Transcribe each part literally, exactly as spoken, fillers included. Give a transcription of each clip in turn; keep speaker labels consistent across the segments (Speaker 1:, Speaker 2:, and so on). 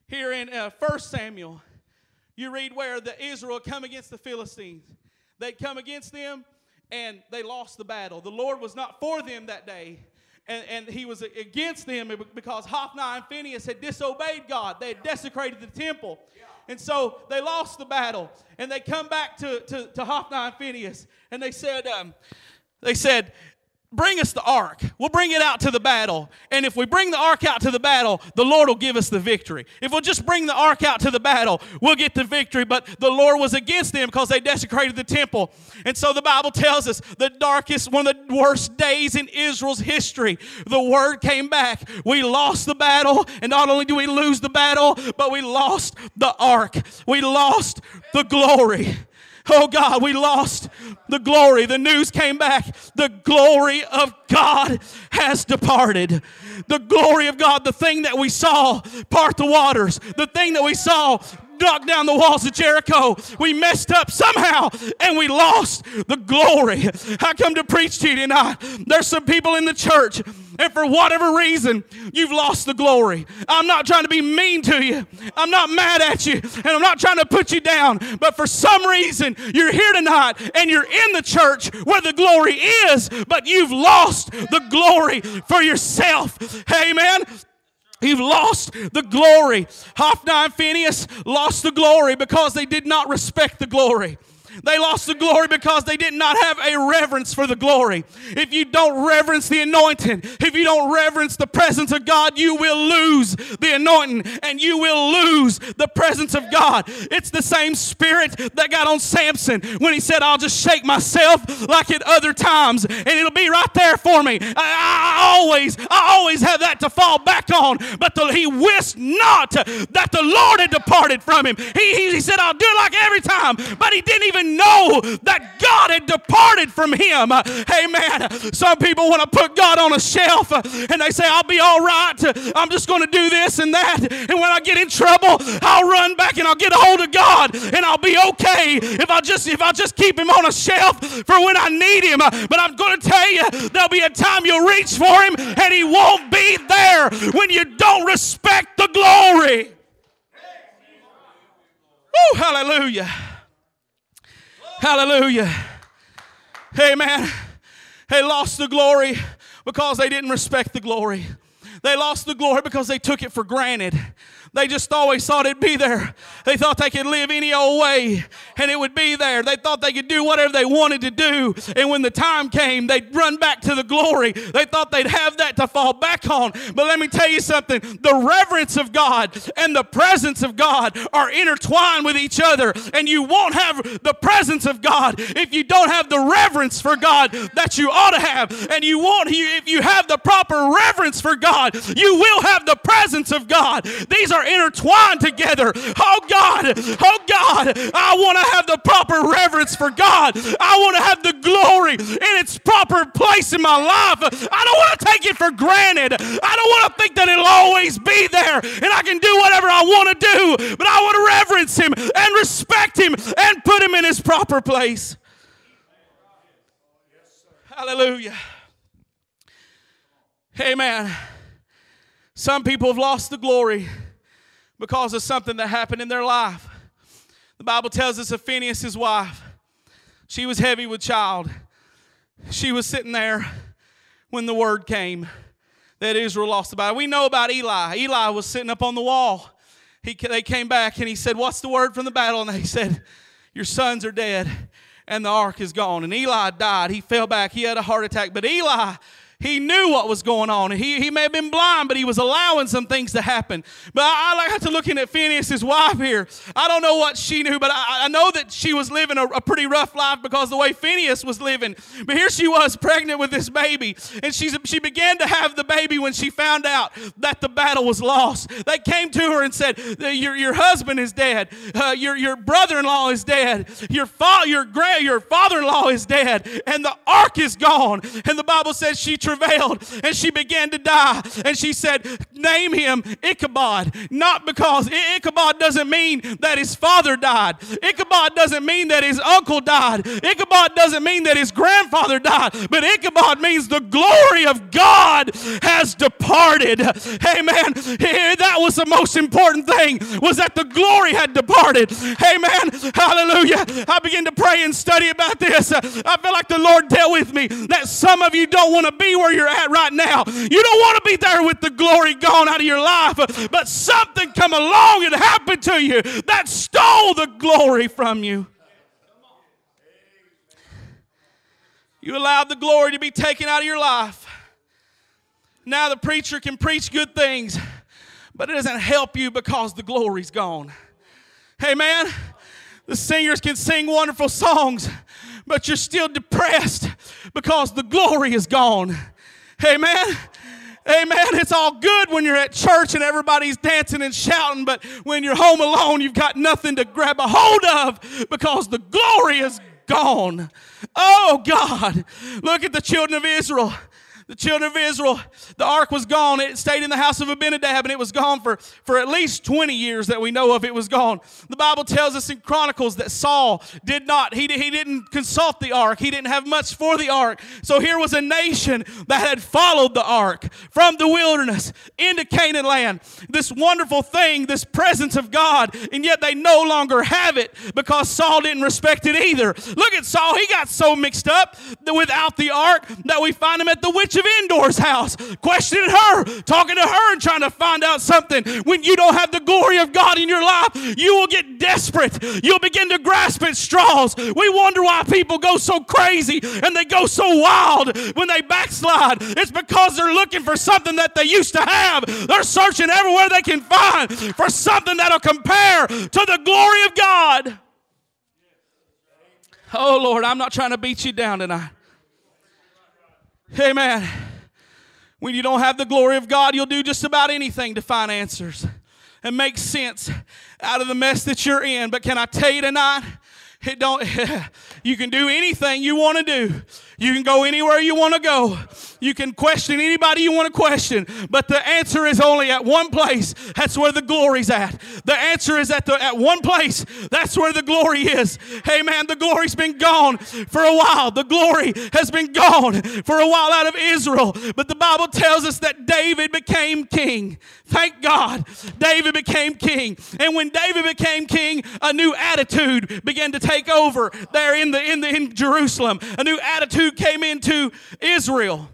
Speaker 1: Here in uh, First Samuel, you read where the Israel come against the Philistines. They'd come against them, and they lost the battle. The Lord was not for them that day, and, and he was against them because Hophni and Phinehas had disobeyed God. They had desecrated the temple. And so they lost the battle, and they come back to, to, to Hophni and Phinehas, and they said, um, they said, bring us the ark. We'll bring it out to the battle. And if we bring the ark out to the battle, the Lord will give us the victory. If we'll just bring the ark out to the battle, we'll get the victory. But the Lord was against them because they desecrated the temple. And so the Bible tells us the darkest, one of the worst days in Israel's history, the word came back. We lost the battle. And not only do we lose the battle, but we lost the ark. We lost the glory. Oh God, we lost the glory. The news came back. The glory of God has departed. The glory of God, the thing that we saw part the waters, the thing that we saw knock down the walls of Jericho, we messed up somehow and we lost the glory. I come to preach to you tonight. There's some people in the church, and for whatever reason, you've lost the glory. I'm not trying to be mean to you. I'm not mad at you, and I'm not trying to put you down. But for some reason, you're here tonight, and you're in the church where the glory is, but you've lost the glory for yourself. Amen. You've lost the glory. Hophni and Phinehas lost the glory because they did not respect the glory. They lost the glory because they did not have a reverence for the glory. If you don't reverence the anointing, if you don't reverence the presence of God, you will lose the anointing and you will lose the presence of God. It's the same spirit that got on Samson when he said, I'll just shake myself like at other times and it'll be right there for me. I, I always, I always have that to fall back on. But the, he wist not that the Lord had departed from him. He, he, he said, I'll do it like every time. But he didn't even know that God had departed from him. Amen. Some people want to put God on a shelf and they say, I'll be all right. I'm just going to do this and that. And when I get in trouble, I'll run back and I'll get a hold of God and I'll be okay if I just if I just keep him on a shelf for when I need him. But I'm going to tell you, there'll be a time you'll reach for him and he won't be there when you don't respect the glory. Woo, hallelujah. Hallelujah. Amen. They lost the glory because they didn't respect the glory. They lost the glory because they took it for granted. They just always thought it'd be there. They thought they could live any old way and it would be there. They thought they could do whatever they wanted to do. And when the time came, they'd run back to the glory. They thought they'd have that to fall back on. But let me tell you something. The reverence of God and the presence of God are intertwined with each other. And you won't have the presence of God if you don't have the reverence for God that you ought to have. And you won't, if you have the proper reverence for God, you will have the presence of God. These are intertwined together. Oh God, oh God, I want to have the proper reverence for God. I want to have the glory in its proper place in my life. I don't want to take it for granted. I don't want to think that it'll always be there and I can do whatever I want to do, but I want to reverence him and respect him and put him in his proper place. Hallelujah. Amen. Some people have lost the glory because of something that happened in their life. The Bible tells us of Phinehas' wife. She was heavy with child. She was sitting there when the word came that Israel lost the battle. We know about Eli. Eli was sitting up on the wall. He, they came back and he said, what's the word from the battle? And they said, your sons are dead and the ark is gone. And Eli died. He fell back. He had a heart attack. But Eli, he knew what was going on. He, he may have been blind, but he was allowing some things to happen. But I, I like to looking at Phinehas' wife here. I don't know what she knew, but I, I know that she was living a, a pretty rough life because the way Phinehas was living. But here she was pregnant with this baby. And she's, she began to have the baby when she found out that the battle was lost. They came to her and said, your, your husband is dead. Uh, your, your brother-in-law is dead. Your, fa- your, gra- your father-in-law is dead. And the ark is gone. And the Bible says she travailed and she began to die. And she said, name him Ichabod. Not because I- Ichabod doesn't mean that his father died. Ichabod doesn't mean that his uncle died. Ichabod doesn't mean that his grandfather died. But Ichabod means the glory of God has departed. Amen. That was the most important thing, was that the glory had departed. Amen. Hallelujah. I began to pray and study about this. I feel like the Lord dealt with me that some of you don't want to be where you're at right now. You don't want to be there with the glory gone out of your life, but something come along and happened to you that stole the glory from you. You allowed the glory to be taken out of your life. Now the preacher can preach good things, but it doesn't help you because the glory's gone. Amen. The singers can sing wonderful songs, but you're still depressed because the glory is gone. Amen. Amen. It's all good when you're at church and everybody's dancing and shouting, but when you're home alone, you've got nothing to grab a hold of because the glory is gone. Oh, God. Look at the children of Israel. The children of Israel, the ark was gone. It stayed in the house of Abinadab, and it was gone for, for at least twenty years that we know of. It was gone. The Bible tells us in Chronicles that Saul did not, he, he didn't consult the ark. He didn't have much for the ark. So here was a nation that had followed the ark from the wilderness into Canaan land. This wonderful thing, this presence of God, and yet they no longer have it because Saul didn't respect it either. Look at Saul. He got so mixed up without the ark that we find him at the witch of Endor's house, questioning her, talking to her and trying to find out something. When you don't have the glory of God in your life, you will get desperate. You'll begin to grasp at straws. We wonder why people go so crazy and they go so wild when they backslide. It's because they're looking for something that they used to have. They're searching everywhere they can find for something that'll compare to the glory of God. Oh, Lord, I'm not trying to beat you down tonight. Amen. When you don't have the glory of God, you'll do just about anything to find answers and make sense out of the mess that you're in. But can I tell you tonight, it don't, you can do anything you want to do. You can go anywhere you want to go. You can question anybody you want to question. But the answer is only at one place. That's where the glory's at. The answer is at the at one place. That's where the glory is. Hey, man, the glory's been gone for a while. The glory has been gone for a while out of Israel. But the Bible tells us that David became king. Thank God, David became king. And when David became king, a new attitude began to take over there in the in the in Jerusalem. A new attitude came into Israel.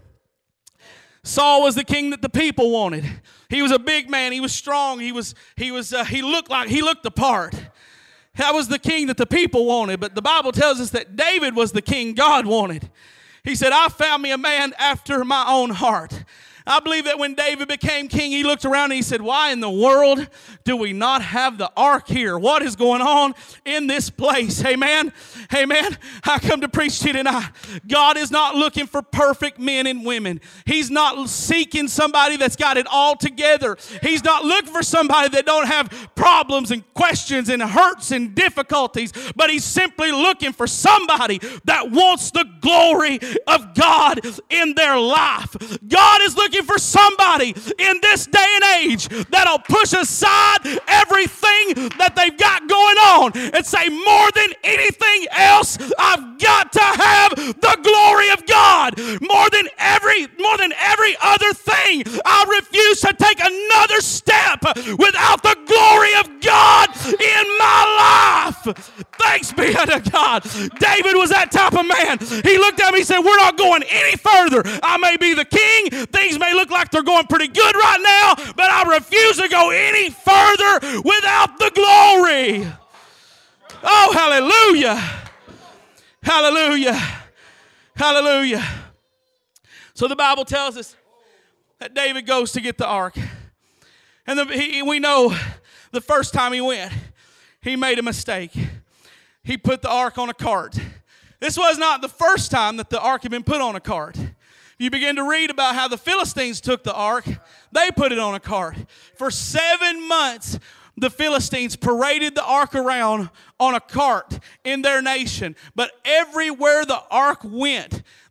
Speaker 1: Saul was the king that the people wanted. He was a big man. He was strong. He was he was uh, he looked like he looked the part. That was the king that the people wanted. But the Bible tells us that David was the king God wanted. He said, "I found me a man after my own heart." I believe that when David became king, he looked around and he said, why in the world do we not have the ark here? What is going on in this place? Amen. Amen. I come to preach to you tonight. God is not looking for perfect men and women. He's not seeking somebody that's got it all together. He's not looking for somebody that don't have problems and questions and hurts and difficulties, but he's simply looking for somebody that wants the glory of God in their life. God is looking for somebody in this day and age that'll push aside everything that they've got going on and say, more than anything else, I've got to have the glory of God. More than every, more than every other thing, I refuse to take another step without the glory of God in my life. Thanks be to God. David was that type of man. He looked at me and said, we're not going any further. I may be the king. Things may look like they're going pretty good right now, but I refuse to go any further without the glory. Oh, hallelujah. Hallelujah. Hallelujah. So the Bible tells us that David goes to get the ark. And the, he, we know the first time he went, he made a mistake. He put the ark on a cart. This was not the first time that the ark had been put on a cart. You begin to read about how the Philistines took the ark. They put it on a cart. For seven months, the Philistines paraded the ark around on a cart in their nation. But everywhere the ark went,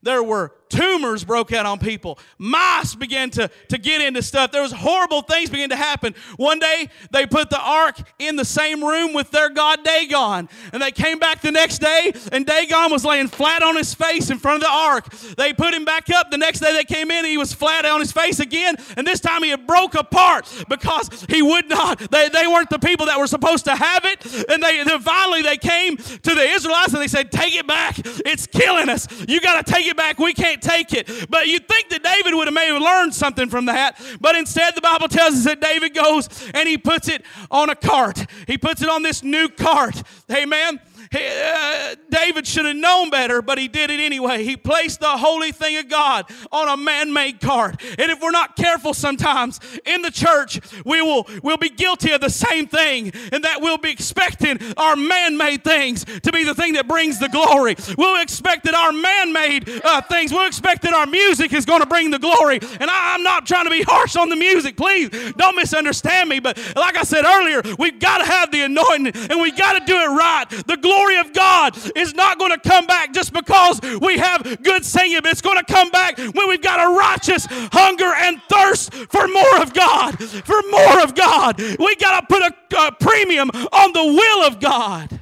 Speaker 1: There were tumors broke out on people. Mice began to, to get into stuff. There was horrible things began to happen. One day, they put the ark in the same room with their god Dagon. And they came back the next day, and Dagon was laying flat on his face in front of the ark. They put him back up. The next day they came in, and he was flat on his face again. And this time he had broke apart because he would not. They, they weren't the people that were supposed to have it. And they then finally they came to the Israelites, and they said, take it back. It's killing us. You got to take it back. We can't take it. But you'd think that David would have maybe learned something from that. But instead, the Bible tells us that David goes and he puts it on a cart. He puts it on this new cart. Amen. He, uh, David should have known better, but he did it anyway. He placed the holy thing of God on a man-made cart. And if we're not careful sometimes in the church, we will we'll be guilty of the same thing, and that we'll be expecting our man-made things to be the thing that brings the glory. We'll expect that our man-made uh, things, we'll expect that our music is going to bring the glory. And I, I'm not trying to be harsh on the music. Please don't misunderstand me. But like I said earlier, we've got to have the anointing, and we've got to do it right. The glory of God is not going to come back just because we have good singing, but it's going to come back when we've got a righteous hunger and thirst for more of God, for more of God. We got to put a, a premium on the will of God.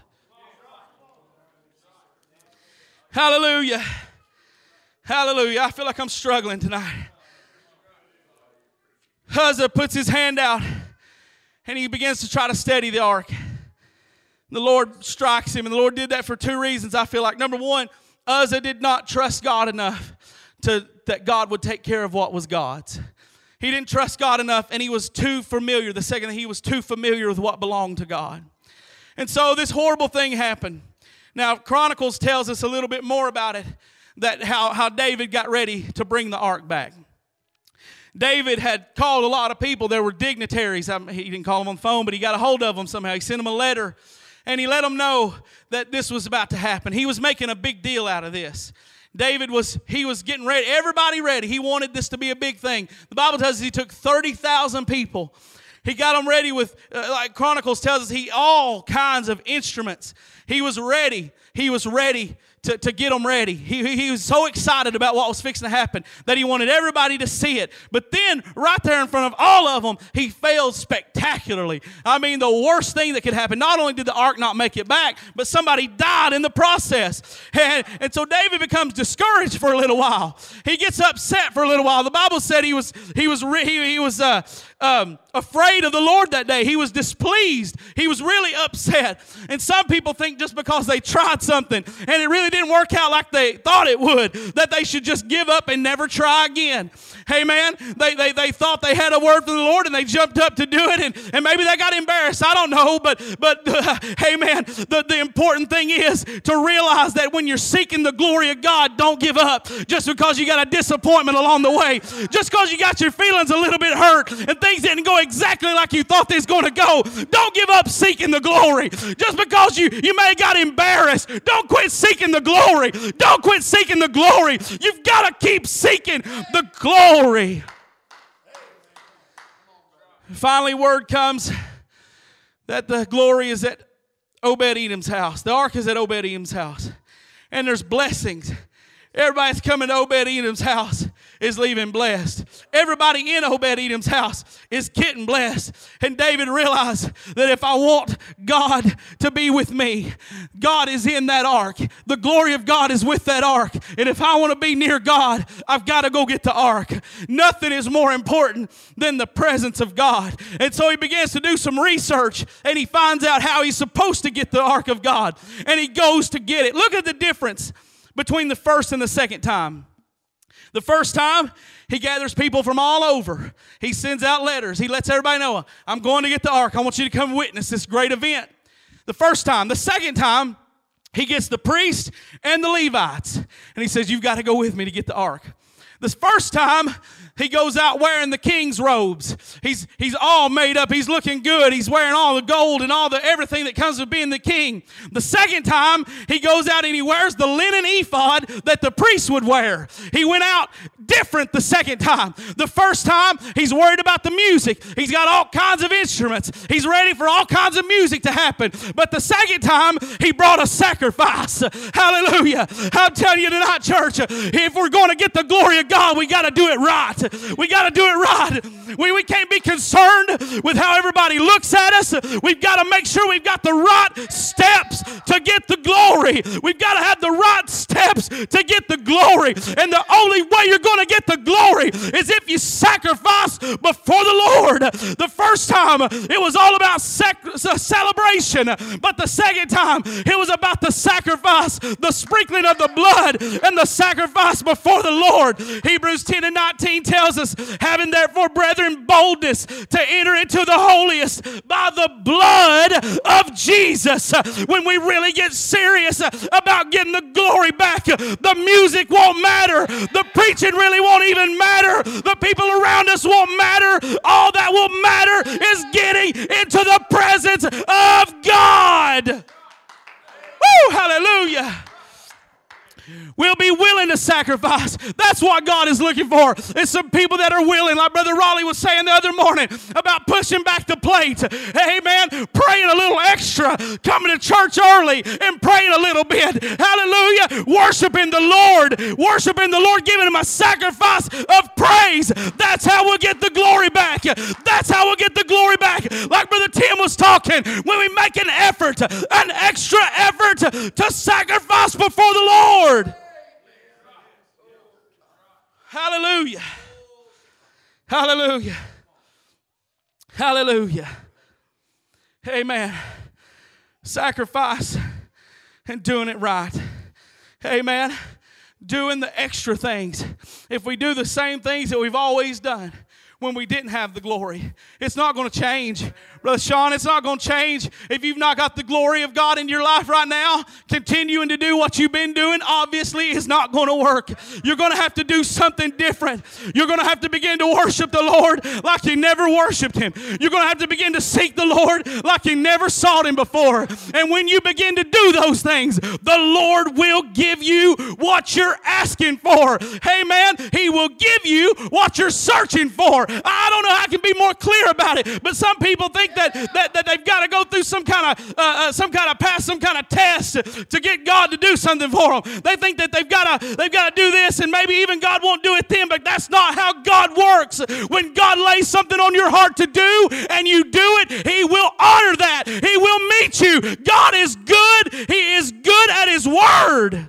Speaker 1: Hallelujah. Hallelujah. I feel like I'm struggling tonight. Uzzah puts his hand out and he begins to try to steady the ark. The Lord strikes him, and the Lord did that for two reasons, I feel like. Number one, Uzzah did not trust God enough to, that God would take care of what was God's. He didn't trust God enough, and he was too familiar. The second, he was too familiar with what belonged to God. And so this horrible thing happened. Now, Chronicles tells us a little bit more about it, that how, how David got ready to bring the ark back. David had called a lot of people. There were dignitaries. I mean, he didn't call them on the phone, but he got a hold of them somehow. He sent them a letter. And he let them know that this was about to happen. He was making a big deal out of this. David was, he was getting ready, everybody ready. He wanted this to be a big thing. The Bible tells us he took thirty thousand people. He got them ready with, uh, like Chronicles tells us, he all kinds of instruments. He was ready. He was ready to, to get them ready. He, he was so excited about what was fixing to happen that he wanted everybody to see it. But then, right there in front of all of them, he failed spectacularly. I mean, the worst thing that could happen, not only did the ark not make it back, but somebody died in the process. And, and so David becomes discouraged for a little while. He gets upset for a little while. The Bible said he was, he was, he, he was uh, um, afraid of the Lord that day. He was displeased. He was really upset. And some people think just because they tried something and it really didn't work out like they thought it would, that they should just give up and never try again. Hey, man, they, they, they thought they had a word from the Lord and they jumped up to do it, and, and maybe they got embarrassed. I don't know, but, but uh, hey, man, the, the important thing is to realize that when you're seeking the glory of God, don't give up just because you got a disappointment along the way. Just because you got your feelings a little bit hurt and things didn't go exactly like you thought they was going to go, don't give up seeking the glory. Just because you, you may have got embarrassed, don't quit seeking the glory. Don't quit seeking the glory. You've got to keep seeking the glory. Finally, word comes that the glory is at Obed-Edom's house. The ark is at Obed-Edom's house. And there's blessings. Everybody that's coming to Obed-Edom's house is leaving blessed. Everybody in Obed-Edom's house is getting blessed. And David realized that if I want God to be with me, God is in that ark. The glory of God is with that ark. And if I want to be near God, I've got to go get the ark. Nothing is more important than the presence of God. And so he begins to do some research, and he finds out how he's supposed to get the ark of God. And he goes to get it. Look at the difference between the first and the second time. The first time, he gathers people from all over. He sends out letters. He lets everybody know, I'm going to get the ark. I want you to come witness this great event. The first time. The second time, he gets the priests and the Levites. And he says, you've got to go with me to get the ark. This first time, he goes out wearing the king's robes. He's, he's all made up. He's looking good. He's wearing all the gold and all the everything that comes with being the king. The second time, he goes out and he wears the linen ephod that the priests would wear. He went out different the second time. The first time, he's worried about the music. He's got all kinds of instruments. He's ready for all kinds of music to happen. But the second time, he brought a sacrifice. Hallelujah. I'm telling you tonight, church, if we're going to get the glory of God, we got to do it right. We got to do it right. We, we can't be concerned with how everybody looks at us. We've got to make sure we've got the right steps to get the glory. We've got to have the right steps to get the glory. And the only way you're going to get the glory is if you sacrifice before the Lord. The first time, it was all about sec- celebration. But the second time, it was about the sacrifice, the sprinkling of the blood, and the sacrifice before the Lord. Hebrews ten and nineteen tells us, having therefore, brethren, boldness to enter into the holiest by the blood of Jesus. When we really get serious about getting the glory back, the music won't matter. The preaching really won't even matter. The people around us won't matter. All that will matter is getting into the presence of God. Woo, hallelujah. We'll be willing to sacrifice. That's what God is looking for. It's some people that are willing, like Brother Raleigh was saying the other morning about pushing back the plate. Amen. Praying a little extra, coming to church early and praying a little bit. Hallelujah. Worshiping the Lord. Worshiping the Lord, giving him a sacrifice of praise. That's how we'll get the glory back. That's how we'll get the glory back. Like Brother Tim was talking, when we make an effort, an extra effort to sacrifice before the Lord. Hallelujah. Hallelujah. Hallelujah. Amen. Sacrifice and doing it right. Amen. Doing the extra things. If we do the same things that we've always done when we didn't have the glory, it's not going to change. Brother Sean, it's not going to change if you've not got the glory of God in your life right now. Continuing to do what you've been doing obviously is not going to work. You're going to have to do something different. You're going to have to begin to worship the Lord like you never worshiped him. You're going to have to begin to seek the Lord like you never sought him before. And when you begin to do those things, the Lord will give you what you're asking for. Hey man, he will give you what you're searching for. I don't know how I can be more clear about it, but some people think That, that, that they've got to go through some kind of uh, uh, some kind of pass some kind of test to get God to do something for them. They think that they've got to they've got to do this, and maybe even God won't do it then. But that's not how God works. When God lays something on your heart to do, and you do it, He will honor that. He will meet you. God is good. He is good at His word.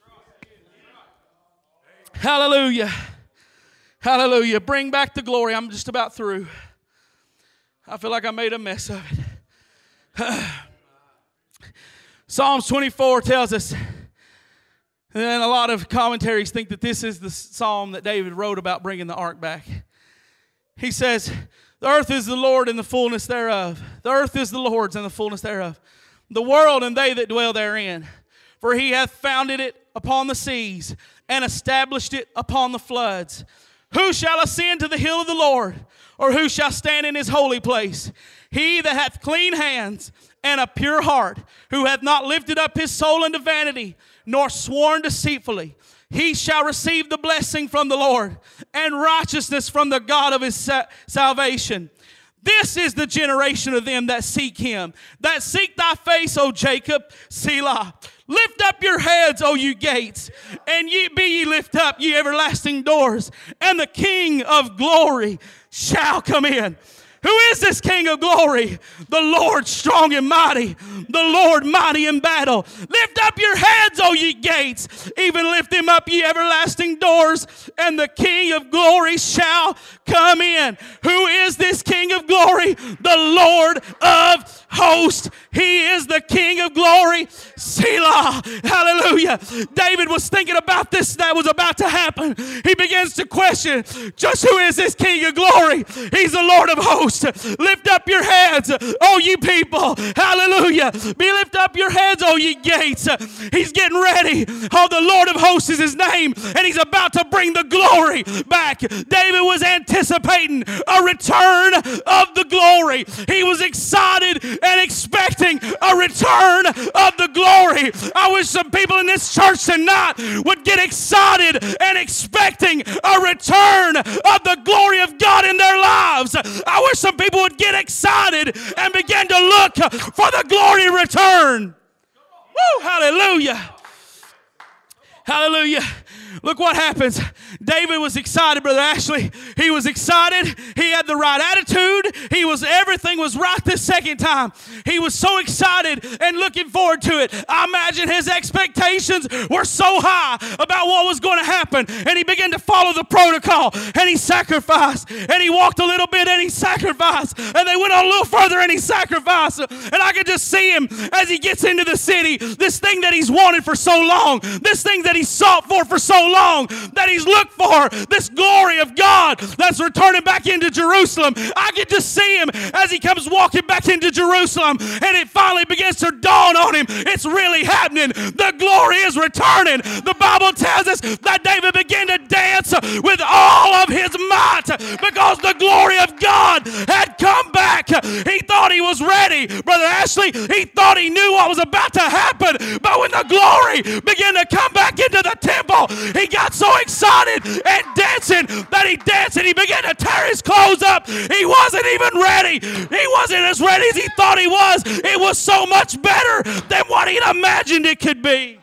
Speaker 1: Hallelujah. Hallelujah. Bring back the glory. I'm just about through. I feel like I made a mess of it. Psalms twenty-four tells us, and a lot of commentaries think that this is the psalm that David wrote about bringing the ark back. He says, the earth is the Lord and the fullness thereof. The earth is the Lord's and the fullness thereof. The world and they that dwell therein. For he hath founded it upon the seas and established it upon the floods. Who shall ascend to the hill of the Lord? Or who shall stand in his holy place? He that hath clean hands and a pure heart, who hath not lifted up his soul unto vanity, nor sworn deceitfully, he shall receive the blessing from the Lord and righteousness from the God of his sa- salvation. This is the generation of them that seek him, that seek thy face, O Jacob, Selah. Lift up your heads, O you gates, and ye be ye lift up, ye everlasting doors, and the King of glory shall come in. Who is this King of glory? The Lord strong and mighty, the Lord mighty in battle. Lift up your heads, O ye gates, even lift them up, ye everlasting doors, and the King of glory shall come in. Who is this King of glory? The Lord of hosts. He is the King of glory. Selah. Hallelujah. David was thinking about this that was about to happen. He begins to question, just who is this King of glory? He's the Lord of hosts. Lift up your heads, O ye people. Hallelujah. Be lift up your heads, O ye gates. He's getting ready. Oh, the Lord of hosts is his name, and he's about to bring the glory back. David was anticipating a return of the glory. glory. He was excited and expecting a return of the glory. I wish some people in this church tonight would get excited and expecting a return of the glory of God in their lives. I wish some people would get excited and begin to look for the glory return. Woo, hallelujah. Hallelujah. Look what happens. David was excited, Brother Ashley. He was excited. He had the right attitude. He was, everything was right this second time. He was so excited and looking forward to it. I imagine his expectations were so high about what was going to happen. And he began to follow the protocol. And he sacrificed. And he walked a little bit and he sacrificed. And they went on a little further and he sacrificed. And I could just see him as he gets into the city. This thing that he's wanted for so long. This thing that he sought for for so long. That he's looked for. This glory of God that's returning back into Jerusalem. I can just see him as he comes walking back into Jerusalem. And it finally begins to dawn on him. It's really happening. The glory is returning. The Bible tells us that David began to dance with all of his might because the glory of God had come back. He thought he was ready. Brother Ashley, he thought he knew what was about to happen. But when the glory began to come back into the temple, he got so excited and dancing that he danced and he began to tear his clothes up. He wasn't even ready. He wasn't as ready as he thought he was. It was so much better than what he'd imagined it could be.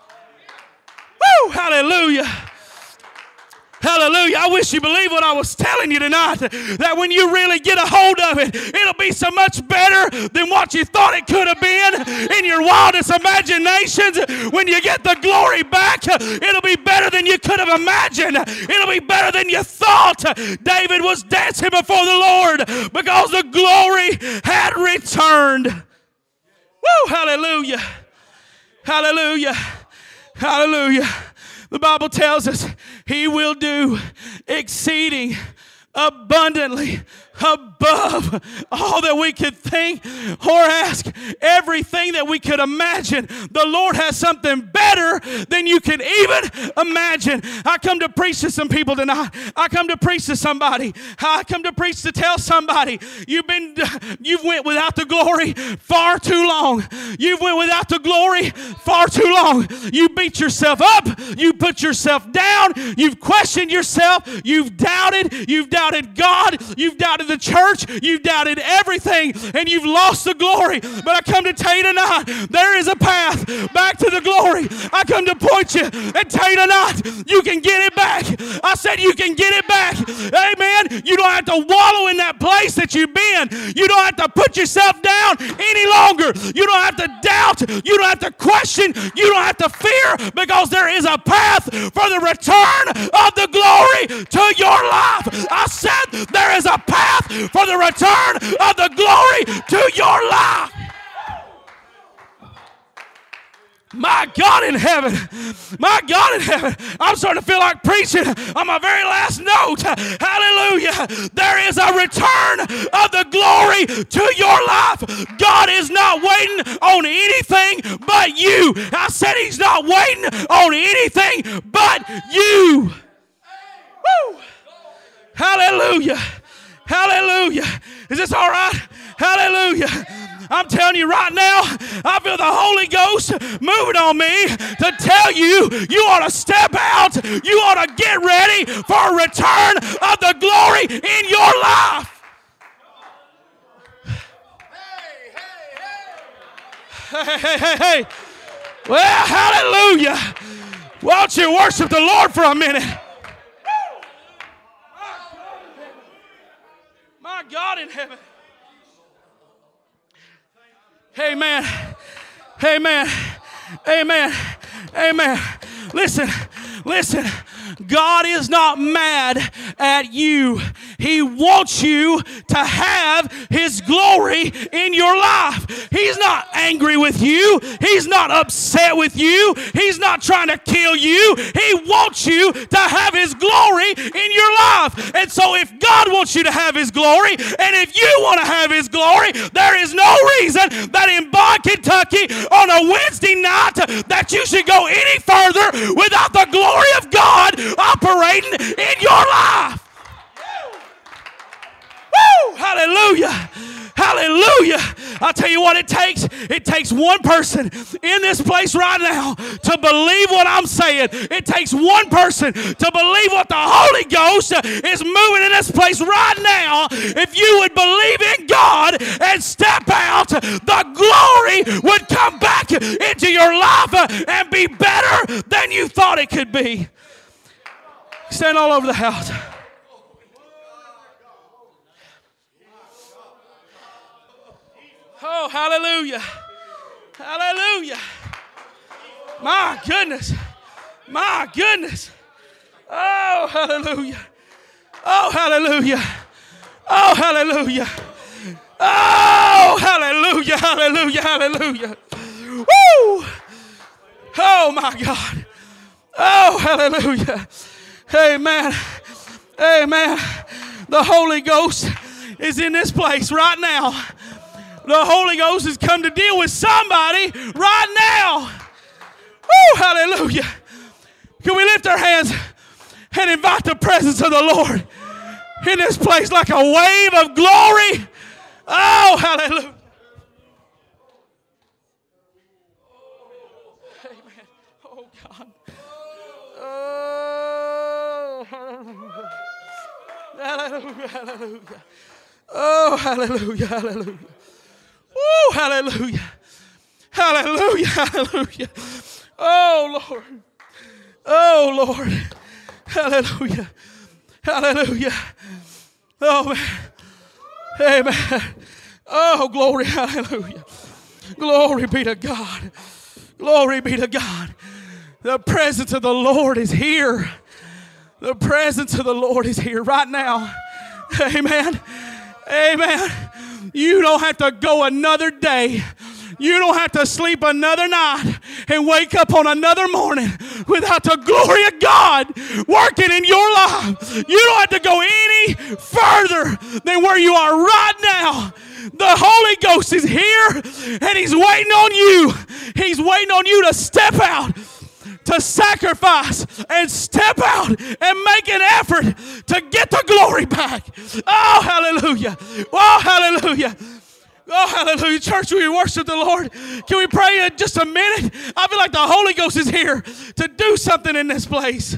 Speaker 1: Woo! Hallelujah. Hallelujah. I wish you believed what I was telling you tonight, that when you really get a hold of it, it'll be so much better than what you thought it could have been in your wildest imaginations. When you get the glory back, it'll be better than you could have imagined. It'll be better than you thought. David was dancing before the Lord because the glory had returned. Woo! Hallelujah. Hallelujah. Hallelujah. The Bible tells us he will do exceeding abundantly above all that we could think or ask, everything that we could imagine. The Lord has something better than you can even imagine. I come to preach to some people tonight. I come to preach to somebody. I come to preach to tell somebody you've been, you've went without the glory far too long. You've went without the glory far too long. You beat yourself up. You put yourself down. You've questioned yourself. You've doubted. You've doubted God. You've doubted the church. You've doubted everything and you've lost the glory. But I come to tell you tonight, there is a path back to the glory. I come to point you and tell you tonight, you can get it back. I said you can get it back. Amen. You don't have to wallow in that place that you've been. You don't have to put yourself down any longer. You don't have to doubt. You don't have to question. You don't have to fear, because there is a path for the return of the glory to your life. I said there is a path for the return of the glory to your life. My God in heaven, my God in heaven, I'm starting to feel like preaching on my very last note. Hallelujah. There is a return of the glory to your life. God is not waiting on anything but you. I said he's not waiting on anything but you. Woo. Hallelujah. Hallelujah. Is this all right? Hallelujah. I'm telling you right now, I feel the Holy Ghost moving on me to tell you, you ought to step out. You ought to get ready for a return of the glory in your life. Hey, hey, hey, hey. Well, hallelujah. Why don't you worship the Lord for a minute? My God in heaven. Amen. Amen. Amen. Amen. Listen, listen. God is not mad at you. He wants you to have his glory in your life. He's not angry with you. He's not upset with you. He's not trying to kill you. He wants you to have his glory in your life. And so if God wants you to have his glory, and if you want to have his glory, there is no reason that in Bond, Kentucky on a Wednesday night that you should go any further without the glory of God operating in your life. Woo! Hallelujah. hallelujah. I'll tell you what it takes. It takes one person in this place right now to believe what I'm saying. It takes one person to believe what the Holy Ghost is moving in this place right now. If you would believe in God and step out, the glory would come back into your life and be better than you thought it could be. Stand all over the house. Oh, hallelujah. Hallelujah. My goodness. My goodness. Oh, hallelujah. Oh, hallelujah. Oh, hallelujah. Oh, hallelujah. Hallelujah. Hallelujah. Woo. Oh, my God. Oh, hallelujah. Amen. Amen. The Holy Ghost is in this place right now. The Holy Ghost has come to deal with somebody right now. Woo, hallelujah. Can we lift our hands and invite the presence of the Lord in this place like a wave of glory? Oh, hallelujah. Amen. Oh, God. Oh, hallelujah. Hallelujah, hallelujah. Oh, hallelujah, hallelujah. Woo, hallelujah. Hallelujah, hallelujah. Oh, Lord. Oh, Lord. Hallelujah. Hallelujah. Oh, man. Amen. Oh, glory. Hallelujah. Glory be to God. Glory be to God. The presence of the Lord is here. The presence of the Lord is here right now. Amen. Amen. You don't have to go another day. You don't have to sleep another night and wake up on another morning without the glory of God working in your life. You don't have to go any further than where you are right now. The Holy Ghost is here and He's waiting on you. He's waiting on you to step out, to sacrifice and step out and make an effort to get the glory back. Oh, hallelujah. Oh, hallelujah. Oh, hallelujah. Church, we worship the Lord. Can we pray in just a minute? I feel like the Holy Ghost is here to do something in this place.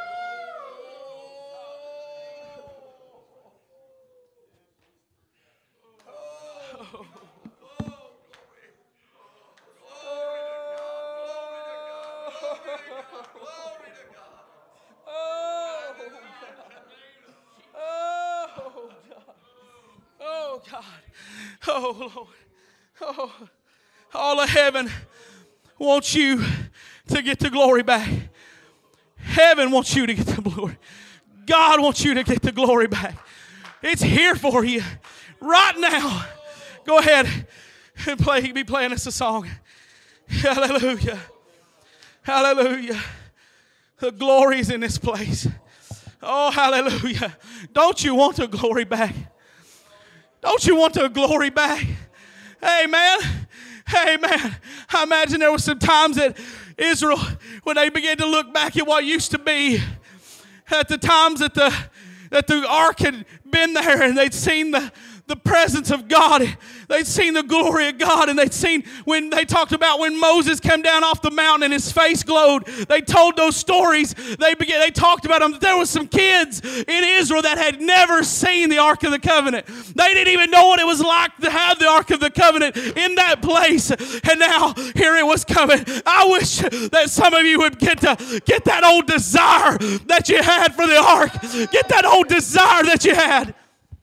Speaker 1: Oh, God. Oh, Lord. Oh, all of heaven wants you to get the glory back. Heaven wants you to get the glory. God wants you to get the glory back. It's here for you right now. Go ahead and play. Be playing us a song. Hallelujah. Hallelujah. The glory is in this place. Oh, hallelujah. Don't you want the glory back? Don't you want the glory back? Amen. Amen. I imagine there were some times that Israel, when they began to look back at what used to be, at the times that the that the ark had been there and they'd seen the the presence of God. They'd seen the glory of God, and they'd seen when they talked about when Moses came down off the mountain and his face glowed. They told those stories. They began, they talked about them. There were some kids in Israel that had never seen the Ark of the Covenant. They didn't even know what it was like to have the Ark of the Covenant in that place. And now here it was coming. I wish that some of you would get to get that old desire that you had for the Ark. Get that old desire that you had.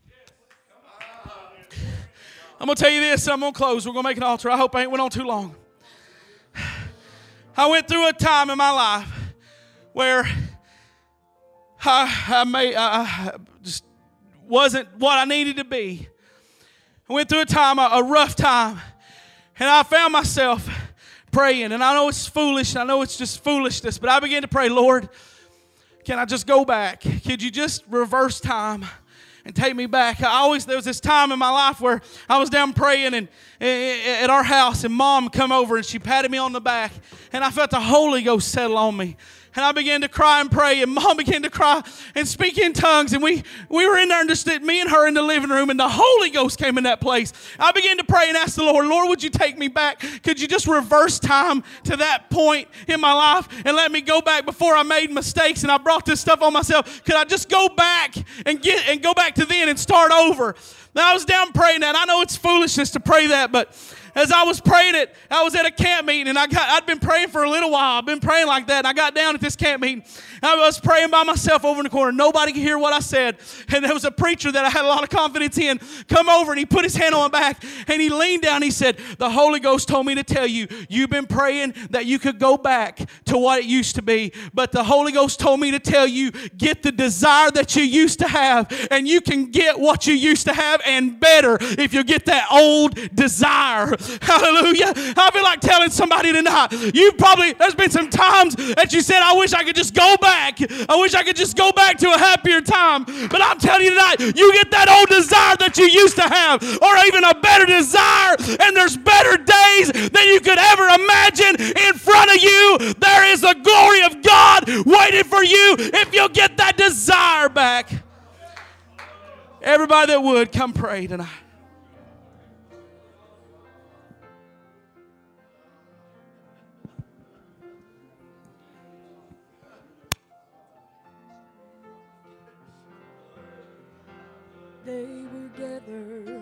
Speaker 1: I'm going to tell you this. I'm going to close. We're going to make an altar. I hope I ain't went on too long. I went through a time in my life where I, I, may, I just wasn't what I needed to be. I went through a time, a, a rough time, and I found myself praying. And I know it's foolish. I know it's just foolishness, but I began to pray, Lord, can I just go back? Could you just reverse time and take me back? I always, there was this time in my life where I was down praying and, and at our house, and Mom come over and she patted me on the back, and I felt the Holy Ghost settle on me. And I began to cry and pray, and Mom began to cry and speak in tongues. And we, we were in there, and just, me and her in the living room, and the Holy Ghost came in that place. I began to pray and ask the Lord, Lord, would you take me back? Could you just reverse time to that point in my life and let me go back before I made mistakes and I brought this stuff on myself? Could I just go back and get and go back to then and start over? Now, I was down praying that. I know it's foolishness to pray that, but as I was praying it, I was at a camp meeting, and I got, I'd been praying for a little while. I've been praying like that, and I got down at this camp meeting. I was praying by myself over in the corner. Nobody could hear what I said. And there was a preacher that I had a lot of confidence in come over, and he put his hand on my back, and he leaned down. And he said, the Holy Ghost told me to tell you, you've been praying that you could go back to what it used to be. But the Holy Ghost told me to tell you, get the desire that you used to have, and you can get what you used to have and better if you get that old desire. Hallelujah. I feel like telling somebody tonight, you probably, there's been some times that you said, I wish I could just go back. I wish I could just go back to a happier time. But I'm telling you tonight, you get that old desire that you used to have, or even a better desire, and there's better days than you could ever imagine in front of you. There is the glory of God waiting for you if you'll get that desire back. Everybody that would, come pray tonight.